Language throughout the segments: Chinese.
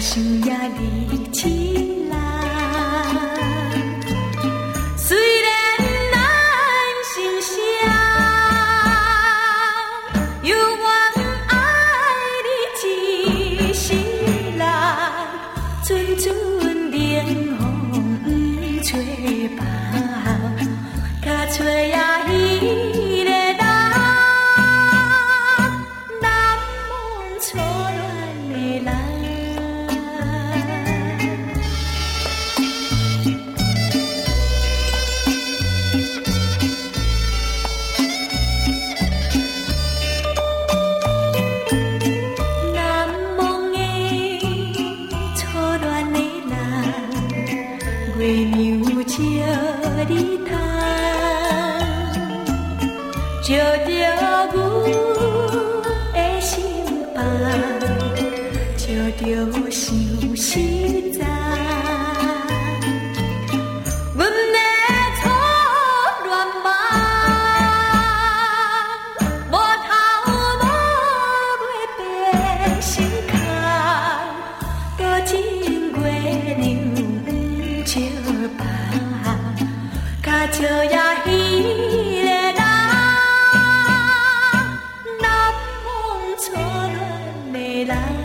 想也你起来。虽然咱心声犹原爱你一世人，阵阵冷风不吹别，甲吹也彼个人，难忘初恋的人。难忘的初恋的人，月娘照你窗，照着阮的心房，照着想实在。阮的初恋梦，无头无尾变心坎，多情月娘不照白，甲照也彼个人，难忘初恋的人。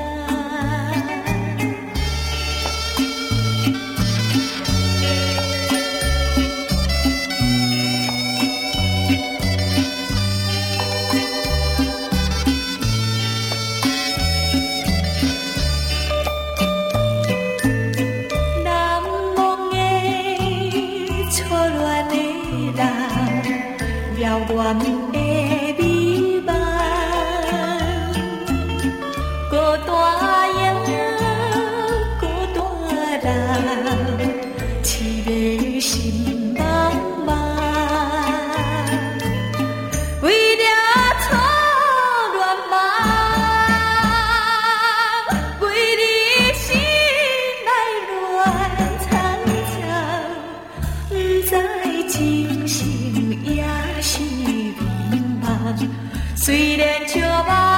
难忘的初恋的人，遥远的美梦，孤单夜，孤单人，凄迷心茫茫。为了初恋梦，为你心内乱苍苍，不知真心也是迷茫。虽然笑望。